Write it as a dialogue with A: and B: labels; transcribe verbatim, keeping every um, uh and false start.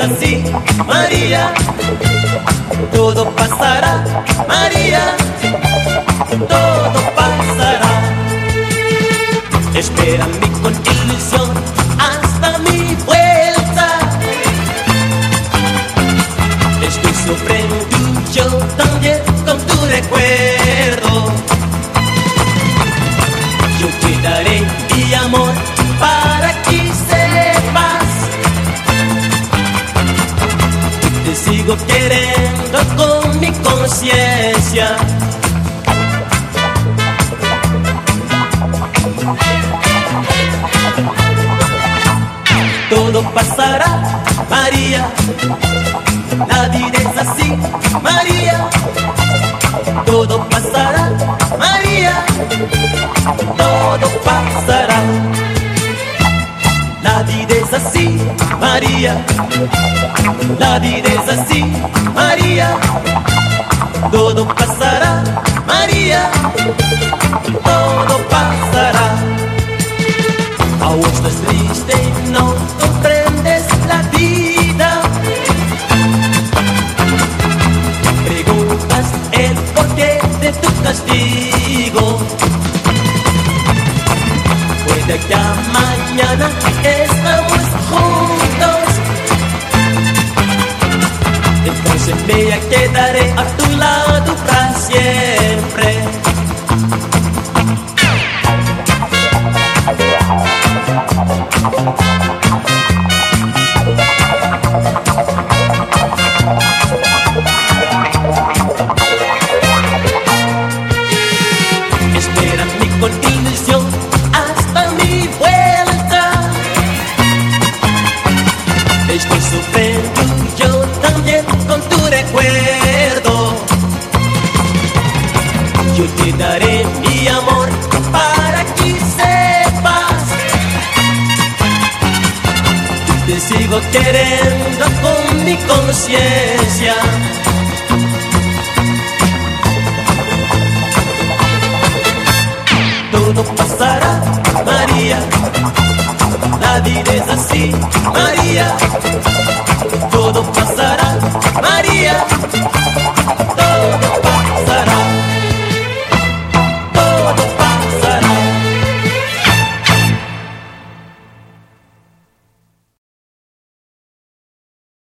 A: así, María. Todo pasará, María. Todo pasará. Espérame con ilusión hasta mi vuelta. Estoy sufriendo yo también con tu recuerdo. Yo te daré mi amor para que sepas que te sigo queriendo con mi conciencia. Todo pasará, María. La vida es así, María. Todo pasará, María. Todo pasará. La vida es así, María. La vida es así, María. Todo pasará, María. Todo pasará. Aún estás triste, no comprendes la vida. Preguntas el porqué de tu castigo. Puede que a mañana estamos juntos. Entonces me quedaré a tu lado para siempre. Espérame con ilusión hasta mi vuelta. Estoy sufriendo yo también con tu recuerdo. Yo te daré mi amor para que sepas que te sigo queriendo con mi conciencia. Todo pasará, María. La vida es así, María. Todo pasará, María.